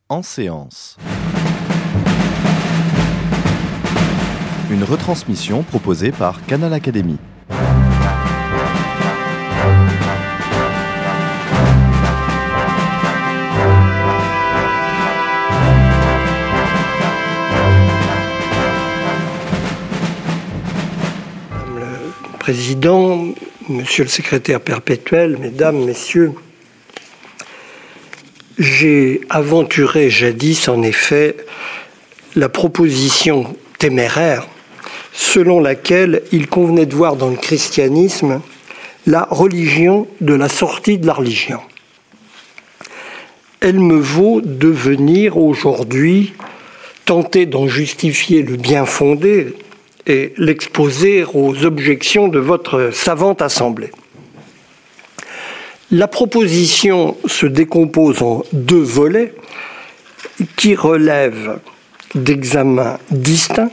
En séance. Une retransmission proposée par Canal Académie. Madame le Président, Monsieur le Secrétaire perpétuel, Mesdames, Messieurs, j'ai aventuré jadis, en effet, la proposition téméraire selon laquelle il convenait de voir dans le christianisme la religion de la sortie de la religion. Elle me vaut de venir aujourd'hui tenter d'en justifier le bien fondé et l'exposer aux objections de votre savante assemblée. La proposition se décompose en deux volets qui relèvent d'examens distincts.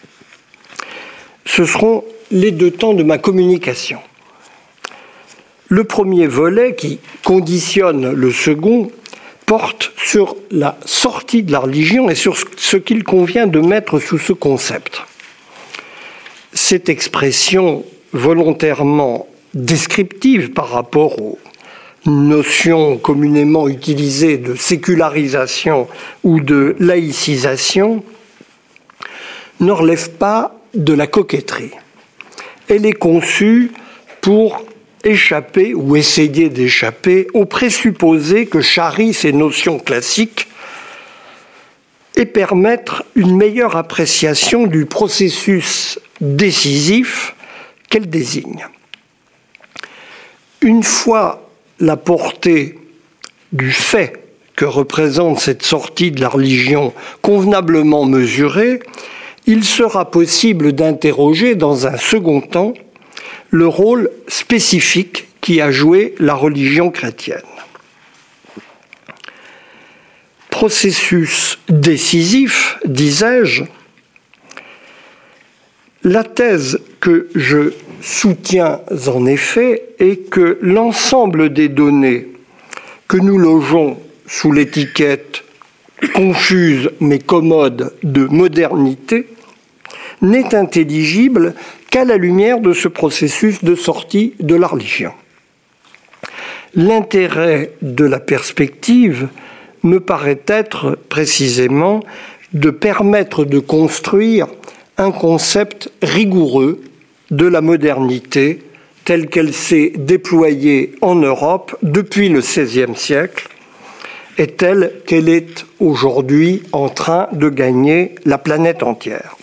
Ce seront les deux temps de ma communication. Le premier volet, qui conditionne le second, porte sur la sortie de la religion et sur ce qu'il convient de mettre sous ce concept. Cette expression volontairement descriptive par rapport aux notion communément utilisée de sécularisation ou de laïcisation ne relève pas de la coquetterie. Elle est conçue pour échapper ou essayer d'échapper aux présupposés que charrient ces notions classiques et permettre une meilleure appréciation du processus décisif qu'elle désigne. Une fois la portée du fait que représente cette sortie de la religion convenablement mesurée, il sera possible d'interroger dans un second temps le rôle spécifique qui a joué la religion chrétienne. Processus décisif, disais-je, la thèse que je soutiens en effet est que l'ensemble des données que nous logeons sous l'étiquette confuse mais commode de modernité n'est intelligible qu'à la lumière de ce processus de sortie de la religion. L'intérêt de la perspective me paraît être précisément de permettre de construire un concept rigoureux de la modernité telle qu'elle s'est déployée en Europe depuis le XVIe siècle et telle qu'elle est aujourd'hui en train de gagner la planète entière.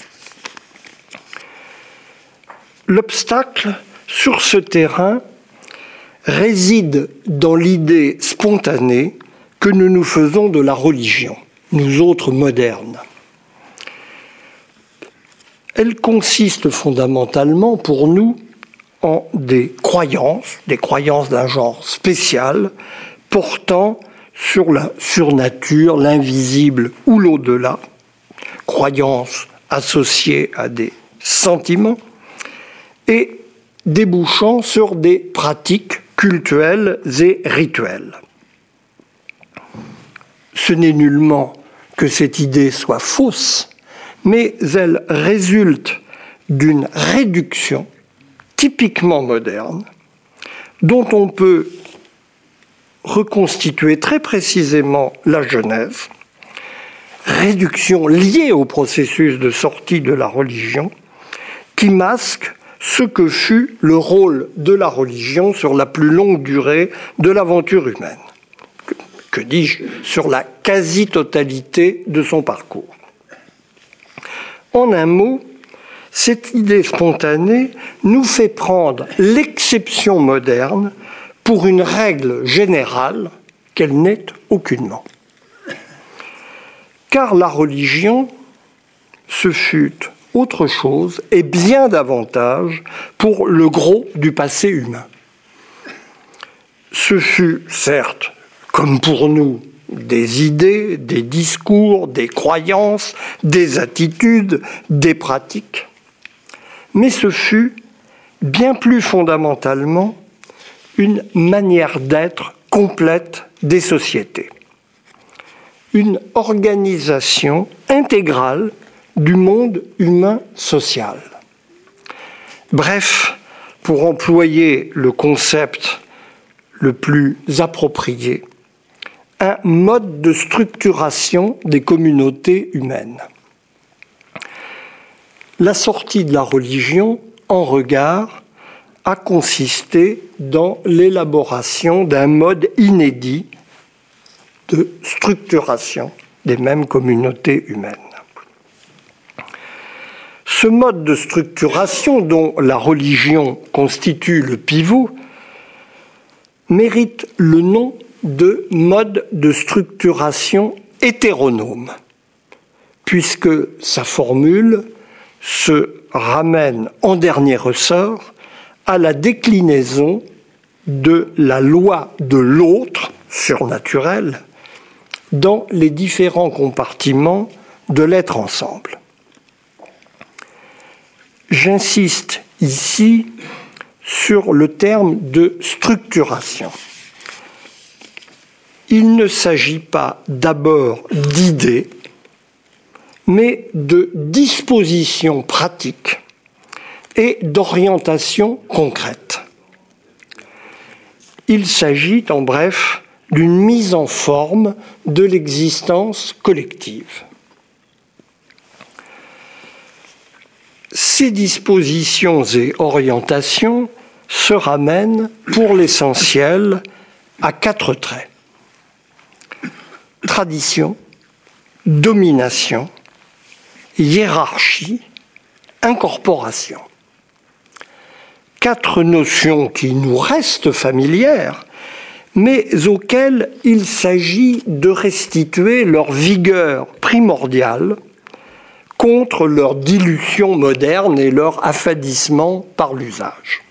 L'obstacle sur ce terrain réside dans l'idée spontanée que nous nous faisons de la religion, nous autres modernes. Elle consiste fondamentalement pour nous en des croyances d'un genre spécial, portant sur la surnature, l'invisible ou l'au-delà, croyances associées à des sentiments et débouchant sur des pratiques cultuelles et rituelles. Ce n'est nullement que cette idée soit fausse, mais elle résulte d'une réduction typiquement moderne dont on peut reconstituer très précisément la genèse, réduction liée au processus de sortie de la religion qui masque ce que fut le rôle de la religion sur la plus longue durée de l'aventure humaine. Que dis-je, sur la quasi-totalité de son parcours. En un mot, cette idée spontanée nous fait prendre l'exception moderne pour une règle générale qu'elle n'est aucunement. Car la religion, ce fut autre chose et bien davantage pour le gros du passé humain. Ce fut, certes, comme pour nous, des idées, des discours, des croyances, des attitudes, des pratiques. Mais ce fut, bien plus fondamentalement, une manière d'être complète des sociétés. une organisation intégrale du monde humain social. Bref, pour employer le concept le plus approprié, un mode de structuration des communautés humaines. La sortie de la religion en regard a consisté dans l'élaboration d'un mode inédit de structuration des mêmes communautés humaines. Ce mode de structuration, dont la religion constitue le pivot, mérite le nom de mode de structuration hétéronome, puisque sa formule se ramène en dernier ressort à la déclinaison de la loi de l'autre, surnaturel, dans les différents compartiments de l'être ensemble. J'insiste ici sur le terme de structuration. Il ne s'agit pas d'abord d'idées, mais de dispositions pratiques et d'orientations concrètes. Il s'agit, en bref, d'une mise en forme de l'existence collective. Ces dispositions et orientations se ramènent pour l'essentiel à 4 traits. Tradition, domination, hiérarchie, incorporation. 4 notions qui nous restent familières, mais auxquelles il s'agit de restituer leur vigueur primordiale contre leur dilution moderne et leur affadissement par l'usage.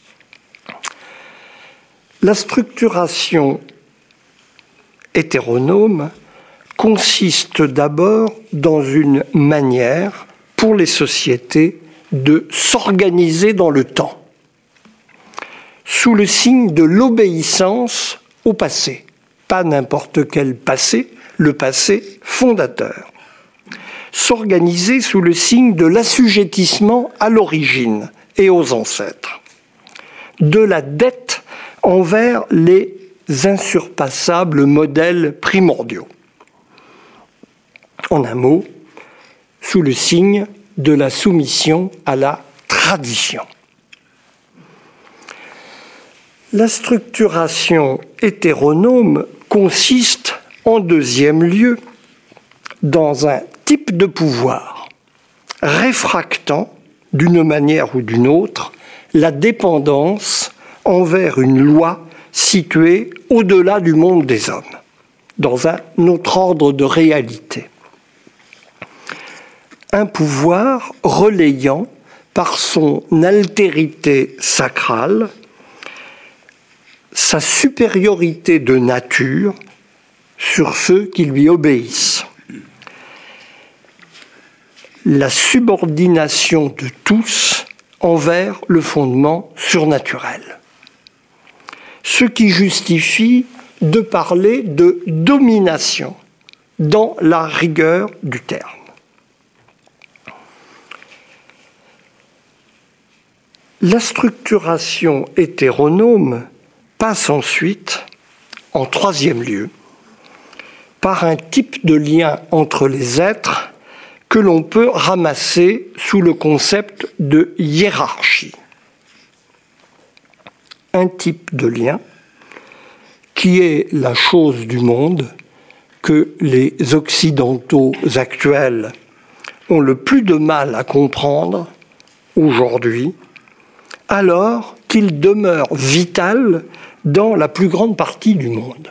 La structuration hétéronome consiste d'abord dans une manière pour les sociétés de s'organiser dans le temps, sous le signe de l'obéissance au passé. Pas n'importe quel passé, le passé fondateur. S'organiser sous le signe de l'assujettissement à l'origine et aux ancêtres, de la dette envers les insurpassables modèles primordiaux. En un mot, sous le signe de la soumission à la tradition. La structuration hétéronome consiste, en deuxième lieu, dans un type de pouvoir, réfractant, d'une manière ou d'une autre, la dépendance envers une loi située au-delà du monde des hommes, dans un autre ordre de réalité. Un pouvoir relayant par son altérité sacrale sa supériorité de nature sur ceux qui lui obéissent. La subordination de tous envers le fondement surnaturel. Ce qui justifie de parler de domination dans la rigueur du terme. La structuration hétéronome passe ensuite, en troisième lieu, par un type de lien entre les êtres que l'on peut ramasser sous le concept de hiérarchie. Un type de lien qui est la chose du monde que les Occidentaux actuels ont le plus de mal à comprendre aujourd'hui, alors qu'il demeure vital dans la plus grande partie du monde.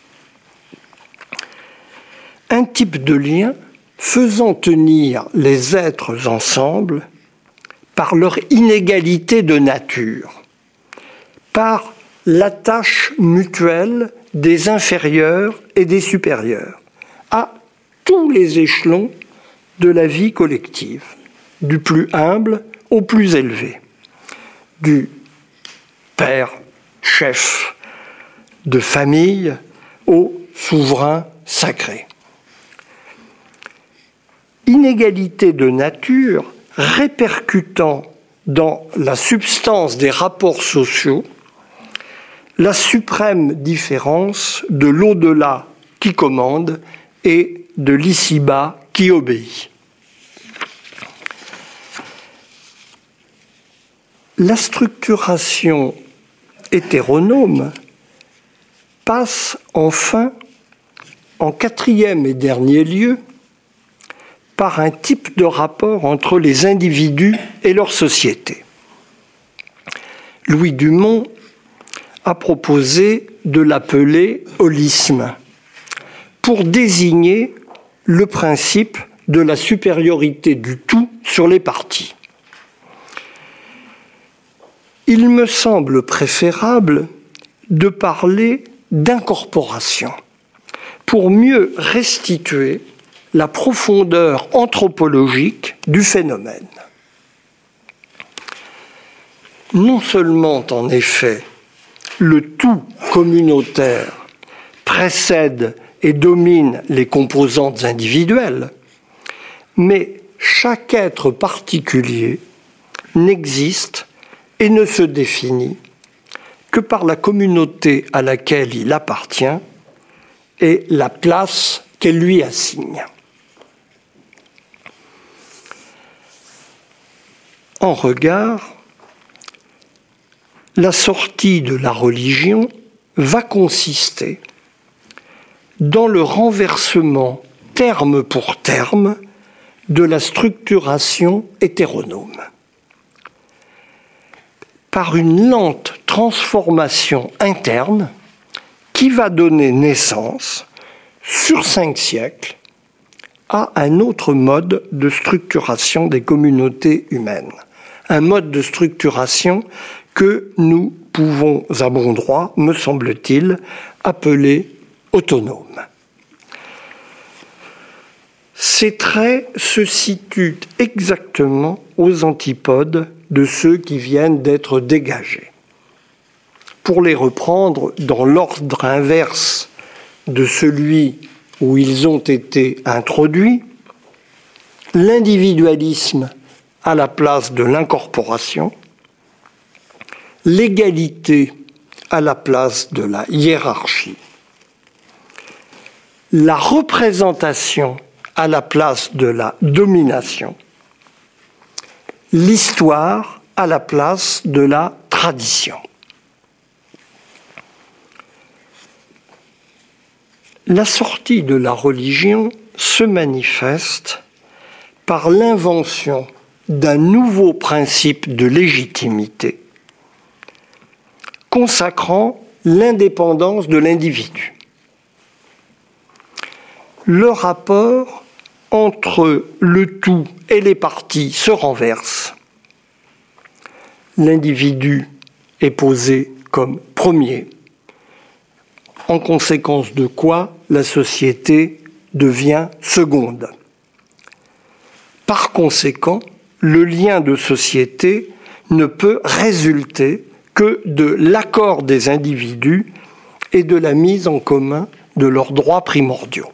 Un type de lien faisant tenir les êtres ensemble par leur inégalité de nature, par l'attache mutuelle des inférieurs et des supérieurs, à tous les échelons de la vie collective, du plus humble au plus élevé, du père, chef de famille au souverain sacré. inégalité de nature répercutant dans la substance des rapports sociaux la suprême différence de l'au-delà qui commande et de l'ici-bas qui obéit. La structuration hétéronome passe enfin, en quatrième et dernier lieu, par un type de rapport entre les individus et leur société. Louis Dumont a proposé de l'appeler holisme pour désigner le principe de la supériorité du tout sur les parties. Il me semble préférable de parler d'incorporation pour mieux restituer la profondeur anthropologique du phénomène. Non seulement, en effet, le tout communautaire précède et domine les composantes individuelles, mais chaque être particulier n'existe et ne se définit que par la communauté à laquelle il appartient et la place qu'elle lui assigne. En regard, la sortie de la religion va consister dans le renversement terme pour terme de la structuration hétéronome. Par une lente transformation interne qui va donner naissance, sur 5 siècles, à un autre mode de structuration des communautés humaines. Un mode de structuration que nous pouvons à bon droit, me semble-t-il, appeler autonome. Ces traits se situent exactement aux antipodes de ceux qui viennent d'être dégagés. Pour les reprendre dans l'ordre inverse de celui où ils ont été introduits, l'individualisme à la place de l'incorporation, l'égalité à la place de la hiérarchie, la représentation à la place de la domination, l'histoire à la place de la tradition. La sortie de la religion se manifeste par l'invention d'un nouveau principe de légitimité consacrant l'indépendance de l'individu. Le rapport entre le tout et les parties se renverse. L'individu est posé comme premier, en conséquence de quoi la société devient seconde. Par conséquent, le lien de société ne peut résulter que de l'accord des individus et de la mise en commun de leurs droits primordiaux.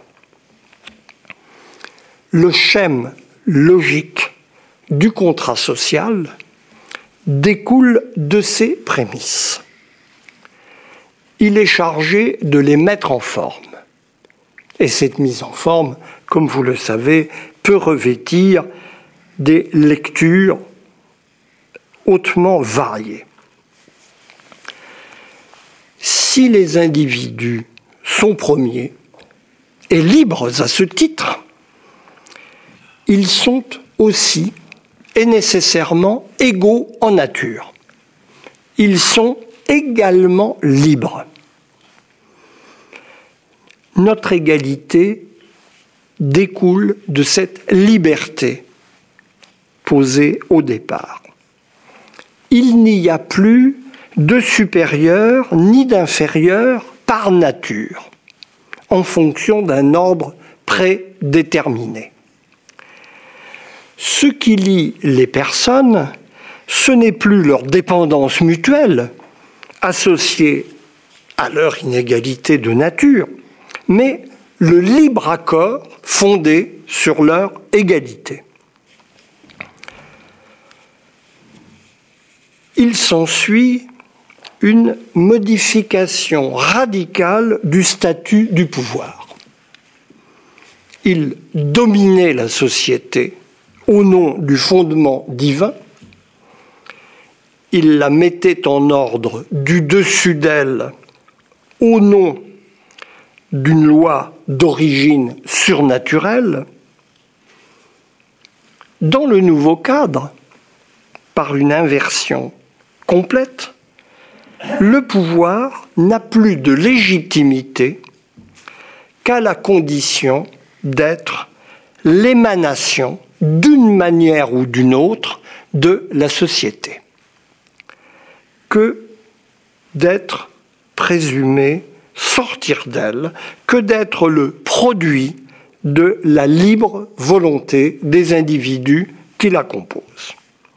Le schème logique du contrat social découle de ces prémices. Il est chargé de les mettre en forme. Et cette mise en forme, comme vous le savez, peut revêtir des lectures hautement variées. Si les individus sont premiers et libres à ce titre, ils sont aussi et nécessairement égaux en nature. Ils sont également libres. Notre égalité découle de cette liberté posée au départ. Il n'y a plus de supérieur ni d'inférieur par nature, en fonction d'un ordre prédéterminé. Ce qui lie les personnes, ce n'est plus leur dépendance mutuelle, associée à leur inégalité de nature, mais le libre accord fondé sur leur égalité. Il s'ensuit une modification radicale du statut du pouvoir. Il dominait la société au nom du fondement divin. Il la mettait en ordre du dessus d'elle au nom d'une loi d'origine surnaturelle. Dans le nouveau cadre, par une inversion complète, le pouvoir n'a plus de légitimité qu'à la condition d'être l'émanation d'une manière ou d'une autre de la société, que d'être présumé sortir d'elle, que d'être le produit de la libre volonté des individus qui la composent.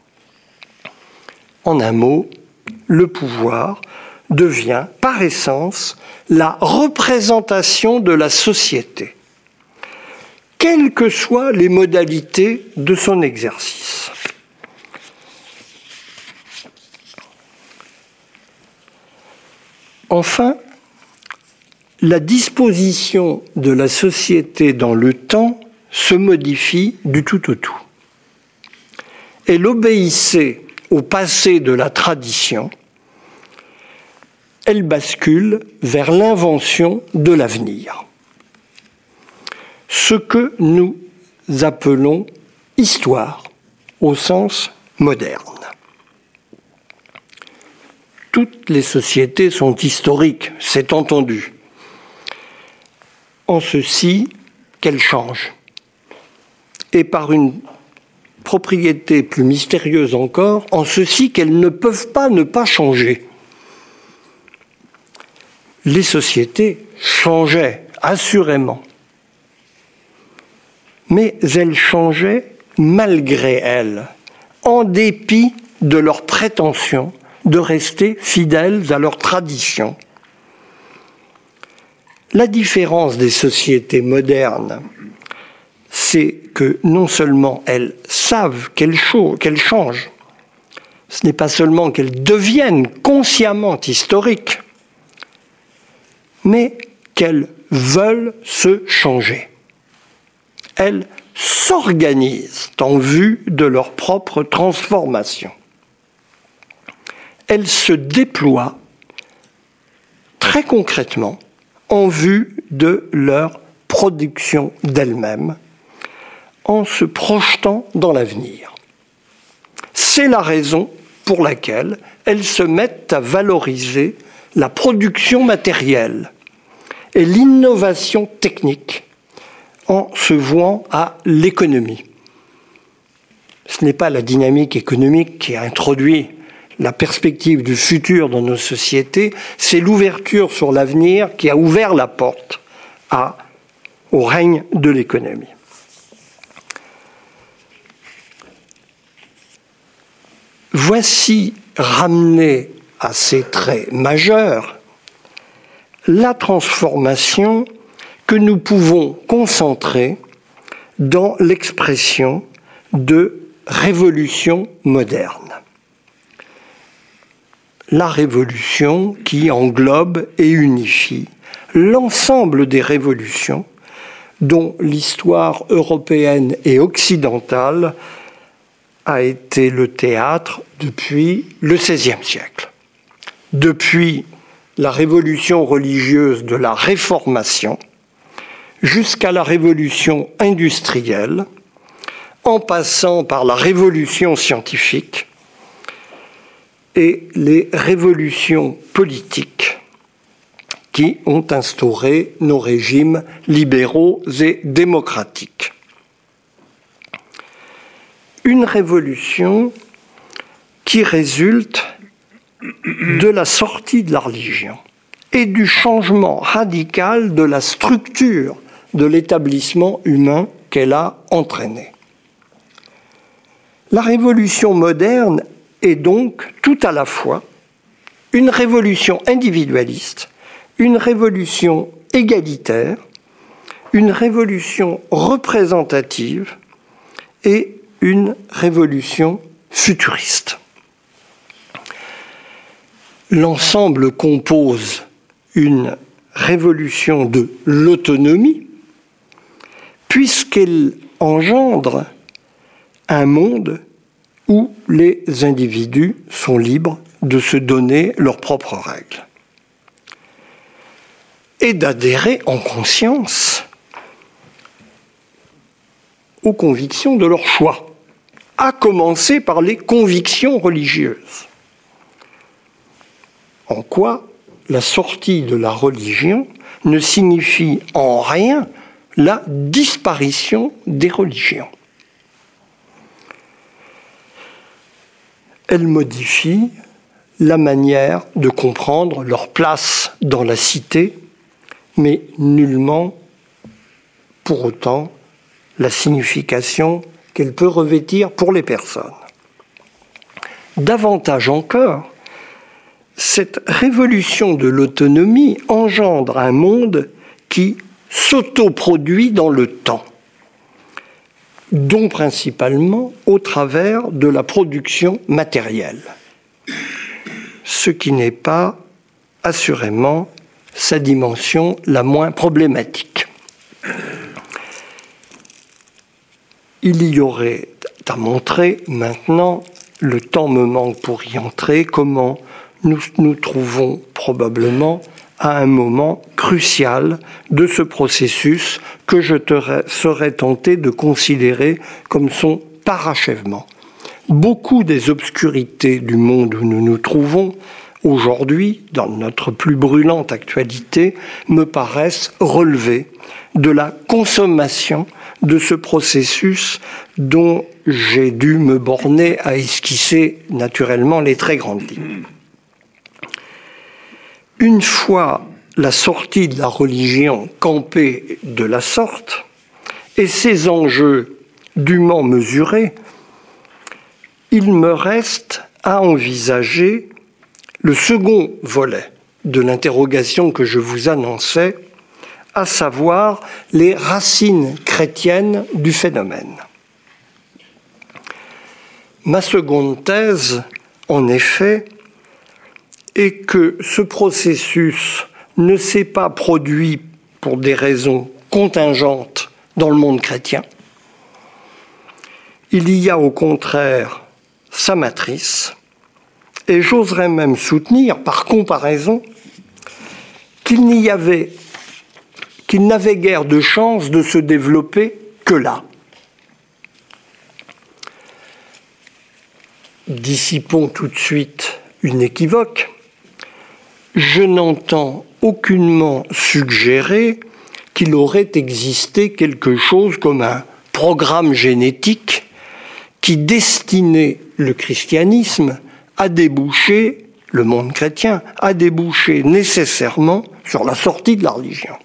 En un mot, le pouvoir devient par essence la représentation de la société, quelles que soient les modalités de son exercice. Enfin, la disposition de la société dans le temps se modifie du tout au tout. Elle obéissait au passé de la tradition, elle bascule vers l'invention de l'avenir. Ce que nous appelons histoire au sens moderne. Toutes les sociétés sont historiques, c'est entendu. En ceci qu'elles changent. Et par une propriété plus mystérieuse encore, en ceci qu'elles ne peuvent pas ne pas changer. Les sociétés changeaient, assurément. Mais elles changeaient malgré elles, en dépit de leur prétention de rester fidèles à leurs traditions. La différence des sociétés modernes, c'est que non seulement elles savent qu'elles changent, ce n'est pas seulement qu'elles deviennent consciemment historiques, mais qu'elles veulent se changer. Elles s'organisent en vue de leur propre transformation. Elles se déploient très concrètement en vue de leur production d'elles-mêmes, en se projetant dans l'avenir. C'est la raison pour laquelle elles se mettent à valoriser la production matérielle et l'innovation technique en se vouant à l'économie. Ce n'est pas la dynamique économique qui a introduit la perspective du futur dans nos sociétés, c'est l'ouverture sur l'avenir qui a ouvert la porte au règne de l'économie. Voici ramené à ses traits majeurs la transformation que nous pouvons concentrer dans l'expression de révolution moderne. La révolution qui englobe et unifie l'ensemble des révolutions dont l'histoire européenne et occidentale a été le théâtre depuis le XVIe siècle. Depuis la révolution religieuse de la Réformation jusqu'à la révolution industrielle, en passant par la révolution scientifique et les révolutions politiques qui ont instauré nos régimes libéraux et démocratiques. Une révolution qui résulte de la sortie de la religion et du changement radical de la structure de l'établissement humain qu'elle a entraîné. La révolution moderne est donc tout à la fois une révolution individualiste, une révolution égalitaire, une révolution représentative et une révolution futuriste. L'ensemble compose une révolution de l'autonomie, puisqu'elle engendre un monde où les individus sont libres de se donner leurs propres règles et d'adhérer en conscience aux convictions de leur choix, à commencer par les convictions religieuses. En quoi la sortie de la religion ne signifie en rien la disparition des religions. Elle modifie la manière de comprendre leur place dans la cité, mais nullement, pour autant, la signification qu'elle peut revêtir pour les personnes. Davantage encore, cette révolution de l'autonomie engendre un monde qui s'autoproduit dans le temps, dont principalement au travers de la production matérielle, ce qui n'est pas assurément sa dimension la moins problématique. Il y aurait à montrer maintenant, le temps me manque pour y entrer, comment nous nous trouvons probablement à un moment crucial de ce processus que je serais tenté de considérer comme son parachèvement. Beaucoup des obscurités du monde où nous nous trouvons aujourd'hui, dans notre plus brûlante actualité, me paraissent relever de la consommation de ce processus dont j'ai dû me borner à esquisser naturellement les très grandes lignes. Une fois la sortie de la religion campée de la sorte et ses enjeux dûment mesurés, il me reste à envisager le second volet de l'interrogation que je vous annonçais, à savoir les racines chrétiennes du phénomène. Ma seconde thèse, en effet, est que ce processus ne s'est pas produit pour des raisons contingentes dans le monde chrétien. Il y a au contraire sa matrice, et j'oserais même soutenir, par comparaison, qu'il n'avait guère de chance de se développer que là. Dissipons tout de suite une équivoque. Je n'entends aucunement suggérer qu'il aurait existé quelque chose comme un programme génétique qui destinait le christianisme à déboucher, le monde chrétien, à déboucher nécessairement sur la sortie de la religion.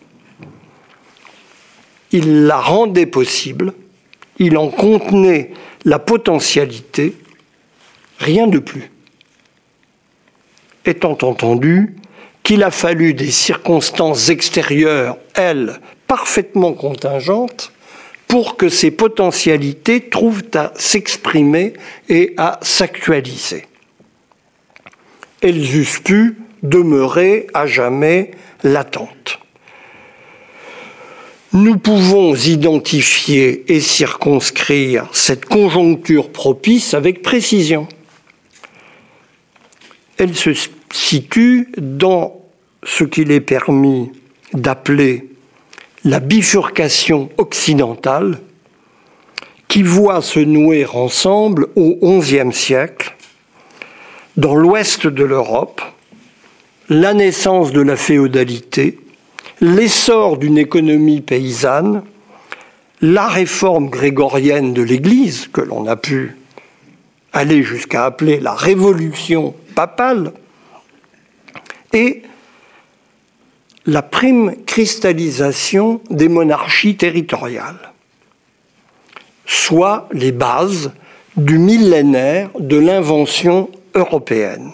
Il la rendait possible, il en contenait la potentialité, rien de plus. Étant entendu qu'il a fallu des circonstances extérieures, elles, parfaitement contingentes, pour que ces potentialités trouvent à s'exprimer et à s'actualiser. Elles eussent pu demeurer à jamais latentes. Nous pouvons identifier et circonscrire cette conjoncture propice avec précision. Elle se situe dans ce qu'il est permis d'appeler la bifurcation occidentale, qui voit se nouer ensemble au XIe siècle, dans l'ouest de l'Europe, la naissance de la féodalité, l'essor d'une économie paysanne, la réforme grégorienne de l'Église, que l'on a pu aller jusqu'à appeler la révolution papale, et la prime cristallisation des monarchies territoriales, soit les bases du millénaire de l'invention européenne,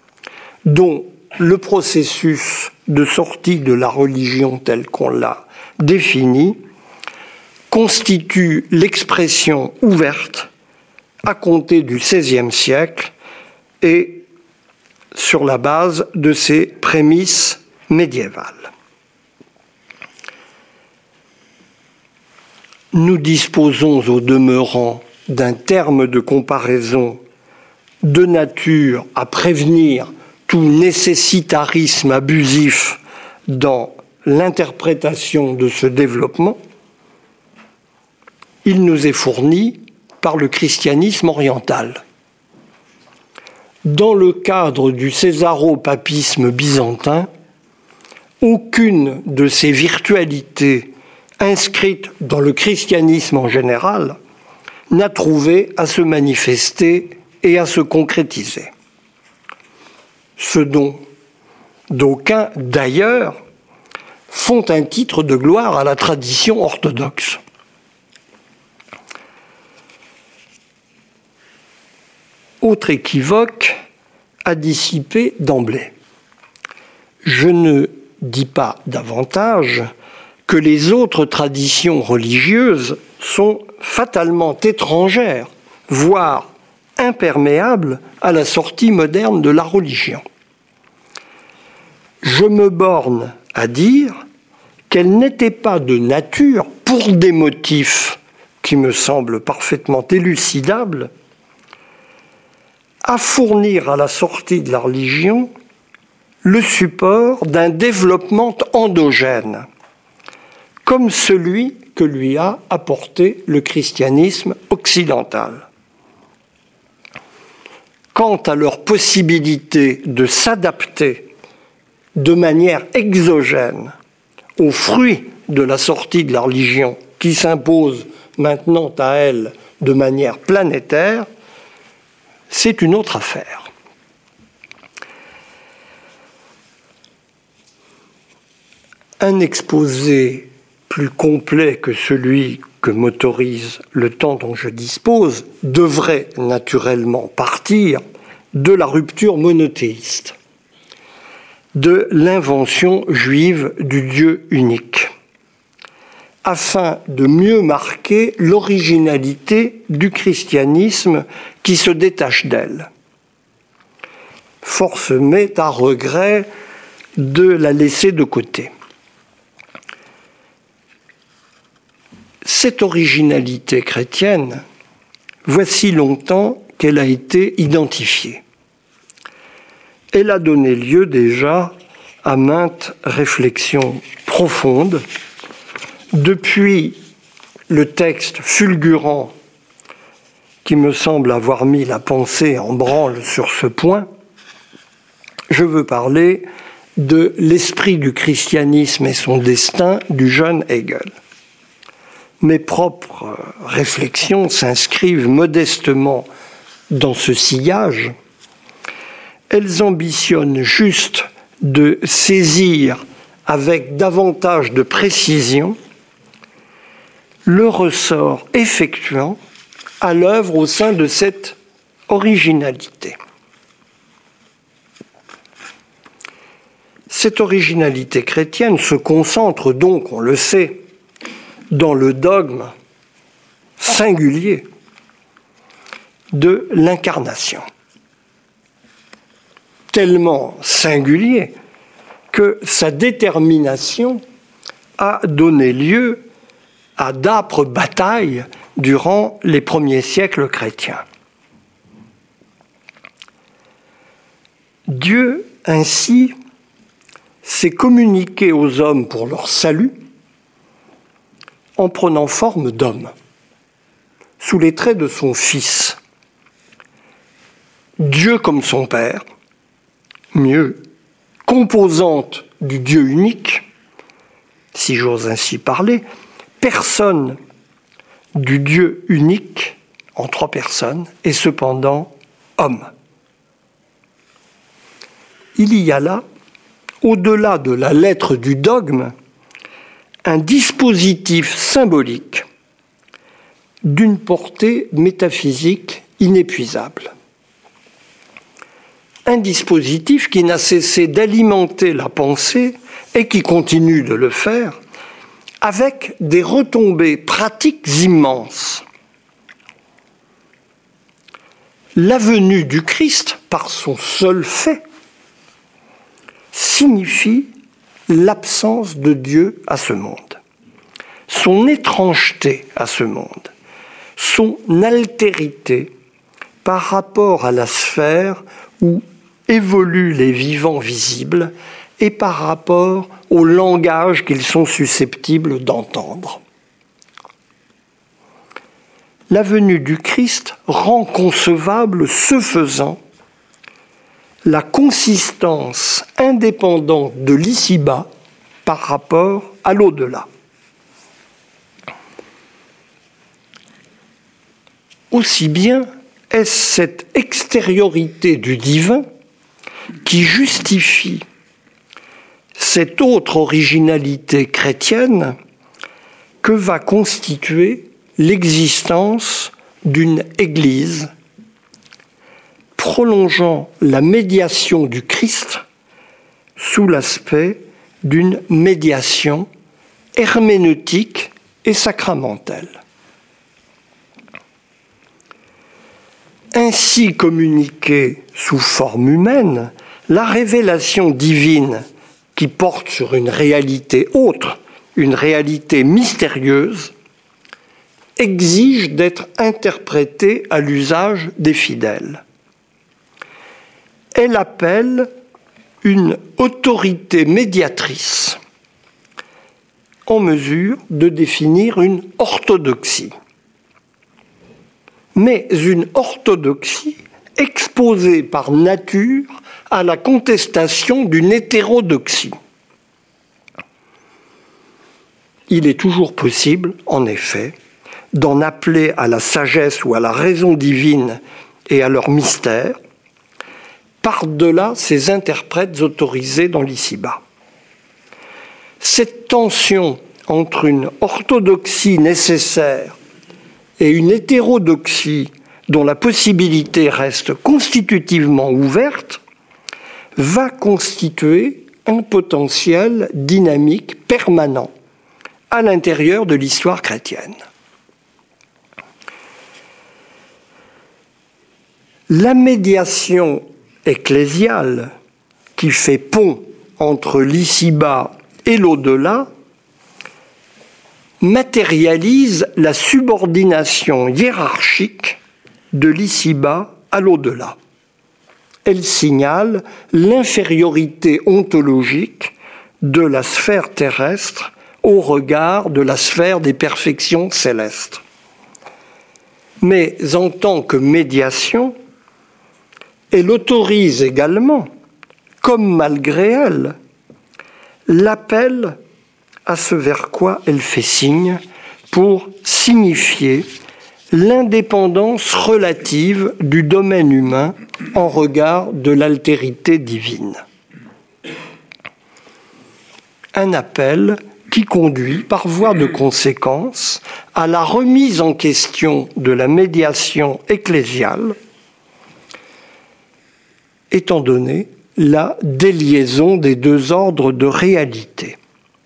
dont le processus de sortie de la religion tel qu'on l'a définie constitue l'expression ouverte à compter du XVIe siècle et sur la base de ses prémices médiévales. Nous disposons au demeurant d'un terme de comparaison de nature à prévenir tout nécessitarisme abusif dans l'interprétation de ce développement. Il nous est fourni par le christianisme oriental. Dans le cadre du césaropapisme byzantin, aucune de ces virtualités inscrites dans le christianisme en général n'a trouvé à se manifester et à se concrétiser. Ce dont d'aucuns, d'ailleurs, font un titre de gloire à la tradition orthodoxe. Autre équivoque à dissiper d'emblée. Je ne dis pas davantage que les autres traditions religieuses sont fatalement étrangères, voire imperméables à la sortie moderne de la religion. Je me borne à dire qu'elles n'étaient pas de nature, pour des motifs qui me semblent parfaitement élucidables, à fournir à la sortie de la religion le support d'un développement endogène, comme celui que lui a apporté le christianisme occidental. Quant à leur possibilité de s'adapter de manière exogène aux fruits de la sortie de la religion qui s'impose maintenant à elle de manière planétaire, c'est une autre affaire. Un exposé plus complet que celui que m'autorise le temps dont je dispose devrait naturellement partir de la rupture monothéiste, de l'invention juive du Dieu unique, afin de mieux marquer l'originalité du christianisme qui se détache d'elle. Force m'est à regret de la laisser de côté. Cette originalité chrétienne, voici longtemps qu'elle a été identifiée. Elle a donné lieu déjà à maintes réflexions profondes, depuis le texte fulgurant qui me semble avoir mis la pensée en branle sur ce point. Je veux parler de l'esprit du christianisme et son destin du jeune Hegel. Mes propres réflexions s'inscrivent modestement dans ce sillage. Elles ambitionnent juste de saisir avec davantage de précision le ressort effectuant à l'œuvre au sein de cette originalité. Cette originalité chrétienne se concentre donc, on le sait, dans le dogme singulier de l'incarnation. Tellement singulier que sa détermination a donné lieu à d'âpres batailles durant les premiers siècles chrétiens. Dieu, ainsi, s'est communiqué aux hommes pour leur salut en prenant forme d'homme, sous les traits de son Fils. Dieu comme son Père, mieux, composante du Dieu unique, si j'ose ainsi parler, personne du Dieu unique en trois personnes, et cependant homme. Il y a là, au-delà de la lettre du dogme, un dispositif symbolique d'une portée métaphysique inépuisable. Un dispositif qui n'a cessé d'alimenter la pensée et qui continue de le faire avec des retombées pratiques immenses. La venue du Christ, par son seul fait, signifie l'absence de Dieu à ce monde, son étrangeté à ce monde, son altérité par rapport à la sphère où évoluent les vivants visibles et par rapport au langage qu'ils sont susceptibles d'entendre. La venue du Christ rend concevable, ce faisant, la consistance indépendante de l'ici-bas par rapport à l'au-delà. Aussi bien est-ce cette extériorité du divin qui justifie cette autre originalité chrétienne que va constituer l'existence d'une Église prolongeant la médiation du Christ sous l'aspect d'une médiation herméneutique et sacramentelle. Ainsi communiquée sous forme humaine, la révélation divine qui porte sur une réalité autre, une réalité mystérieuse, exige d'être interprétée à l'usage des fidèles. Elle appelle une autorité médiatrice en mesure de définir une orthodoxie. Mais une orthodoxie exposée par nature à la contestation d'une hétérodoxie. Il est toujours possible, en effet, d'en appeler à la sagesse ou à la raison divine et à leur mystère, par-delà ces interprètes autorisés dans l'ici-bas. Cette tension entre une orthodoxie nécessaire et une hétérodoxie dont la possibilité reste constitutivement ouverte va constituer un potentiel dynamique permanent à l'intérieur de l'histoire chrétienne. La médiation ecclésiale qui fait pont entre l'ici-bas et l'au-delà matérialise la subordination hiérarchique de l'ici-bas à l'au-delà. Elle signale l'infériorité ontologique de la sphère terrestre au regard de la sphère des perfections célestes. Mais en tant que médiation, elle autorise également, comme malgré elle, l'appel à ce vers quoi elle fait signe pour signifier l'indépendance relative du domaine humain en regard de l'altérité divine. Un appel qui conduit, par voie de conséquence, à la remise en question de la médiation ecclésiale, étant donné la déliaison des deux ordres de réalité.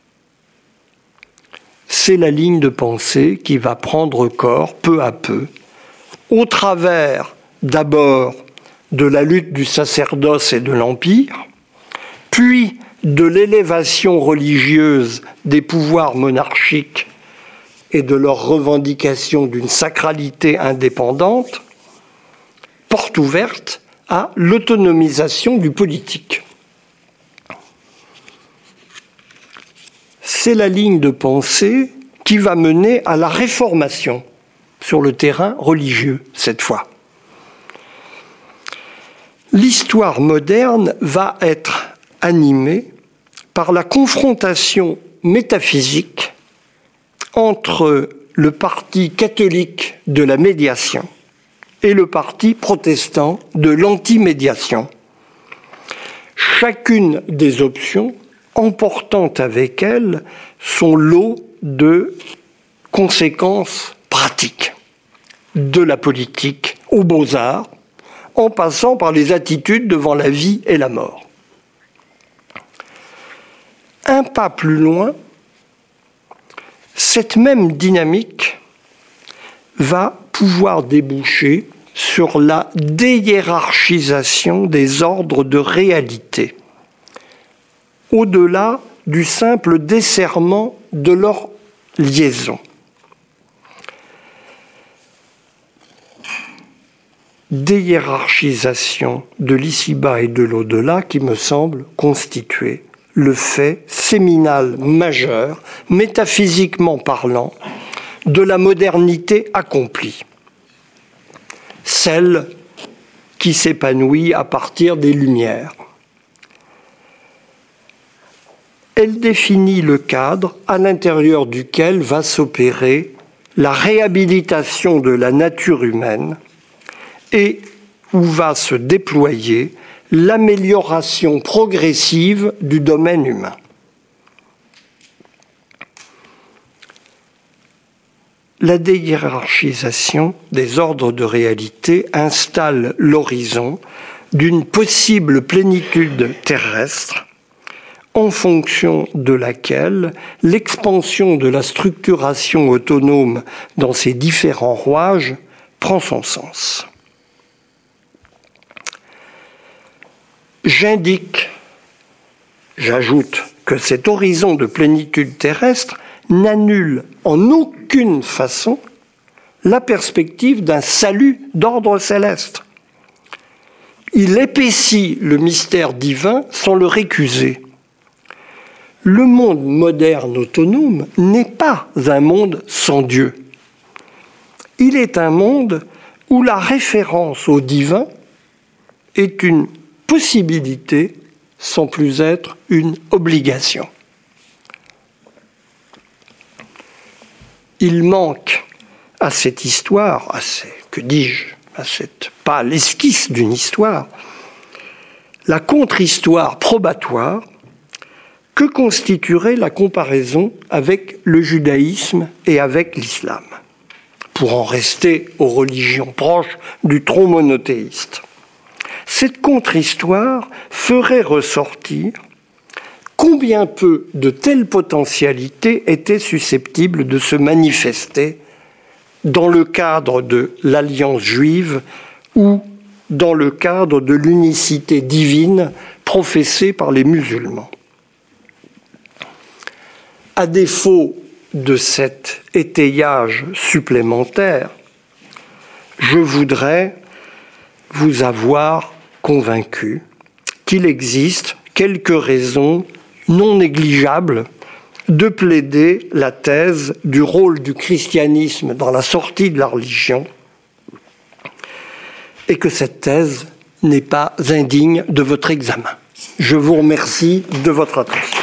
C'est la ligne de pensée qui va prendre corps peu à peu, au travers d'abord de la lutte du sacerdoce et de l'Empire, puis de l'élévation religieuse des pouvoirs monarchiques et de leur revendication d'une sacralité indépendante, porte ouverte à l'autonomisation du politique. C'est la ligne de pensée qui va mener à la réformation sur le terrain religieux, cette fois. L'histoire moderne va être animée par la confrontation métaphysique entre le parti catholique de la médiation et le parti protestant de l'anti-médiation. Chacune des options emportant avec elle son lot de conséquences pratiques, de la politique aux beaux-arts, en passant par les attitudes devant la vie et la mort. Un pas plus loin, cette même dynamique va pouvoir déboucher sur la déhiérarchisation des ordres de réalité, au-delà du simple desserrement de leur liaison. Déhiérarchisation de l'ici-bas et de l'au-delà qui me semble constituer le fait séminal majeur, métaphysiquement parlant, de la modernité accomplie, celle qui s'épanouit à partir des Lumières. Elle définit le cadre à l'intérieur duquel va s'opérer la réhabilitation de la nature humaine et où va se déployer l'amélioration progressive du domaine humain. La déhiérarchisation des ordres de réalité installe l'horizon d'une possible plénitude terrestre en fonction de laquelle l'expansion de la structuration autonome dans ses différents rouages prend son sens. J'ajoute que cet horizon de plénitude terrestre n'annule en aucune façon la perspective d'un salut d'ordre céleste. Il épaissit le mystère divin sans le récuser. Le monde moderne autonome n'est pas un monde sans Dieu. Il est un monde où la référence au divin est une possibilité sans plus être une obligation. Il manque à cette histoire, pas l'esquisse d'une histoire, la contre-histoire probatoire que constituerait la comparaison avec le judaïsme et avec l'islam, pour en rester aux religions proches du tronc monothéiste. Cette contre-histoire ferait ressortir combien peu de telles potentialités étaient susceptibles de se manifester dans le cadre de l'alliance juive ou dans le cadre de l'unicité divine professée par les musulmans. À défaut de cet étayage supplémentaire, je voudrais vous avoir convaincu qu'il existe quelques raisons non négligeables de plaider la thèse du rôle du christianisme dans la sortie de la religion et que cette thèse n'est pas indigne de votre examen. Je vous remercie de votre attention.